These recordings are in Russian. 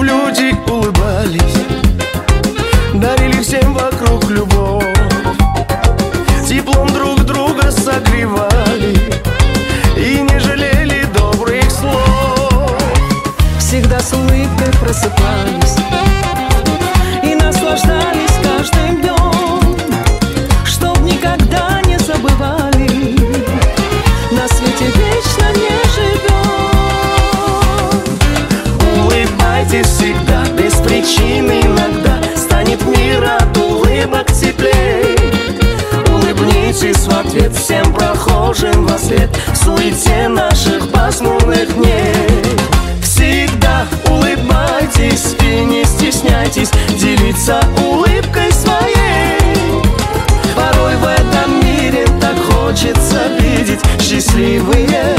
чтоб люди улыбались, дарили всем вокруг любовь, теплом друг друга согревали и не жалели добрых слов. Всегда с улыбкой просыпались и наслаждались каждым днем, чтоб никогда не забывали, на свете вечно не живем. Улыбайтесь всегда, без причины иногда станет мир от улыбок теплей. Улыбнитесь в ответ всем прохожим во след в суете наших пасмурных дней. Всегда улыбайтесь и не стесняйтесь делиться улыбкой своей. Порой в этом мире так хочется видеть счастливые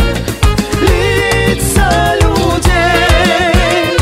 лица людей.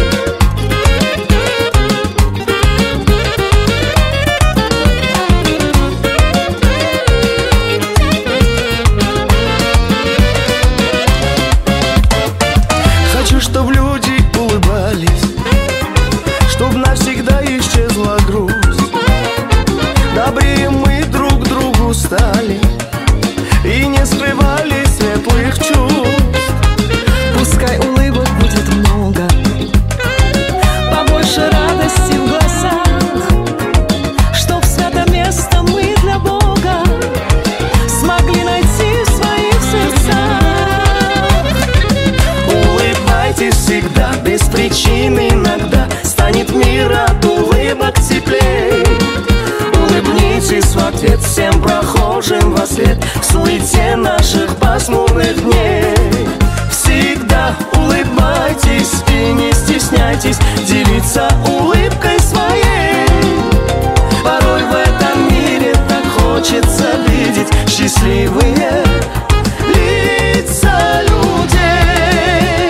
Хочу, чтоб люди улыбались, чтоб навсегда исчезла грусть. Добрее мы друг другу стали и не скрывали светлых чувств. Пускай улыбок будет много, побольше радости в глазах, чтоб свято место мы для Бога смогли найти в своих сердцах. Улыбайтесь всегда, без причины иногда станет мир от улыбок теплей. Улыбнитесь в ответ всем прохожим во след в суете наших пасмурных дней. Всегда улыбайтесь и не стесняйтесь делиться улыбкой своей. Порой в этом мире так хочется видеть счастливые лица людей.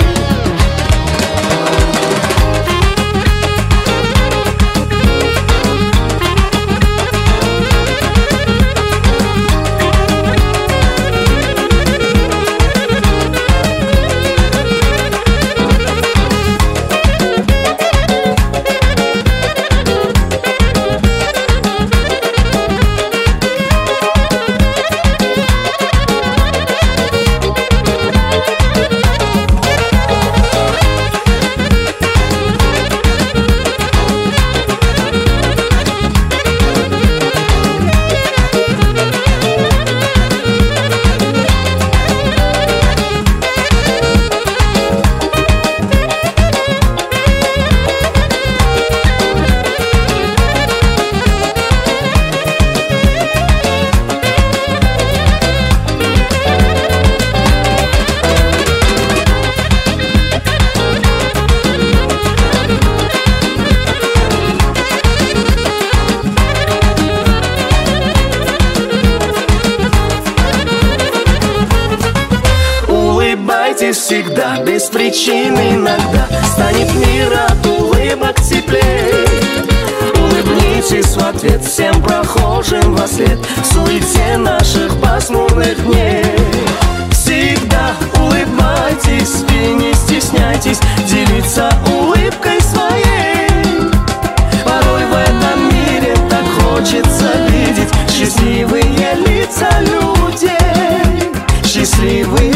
Улыбайтесь всегда, без причины иногда станет мир от улыбок теплей. Улыбнитесь в ответ всем прохожим во след в суете наших пасмурных дней. Всегда улыбайтесь и не стесняйтесь делиться улыбкой своей. Порой в этом мире так хочется видеть счастливые лица людей. Счастливые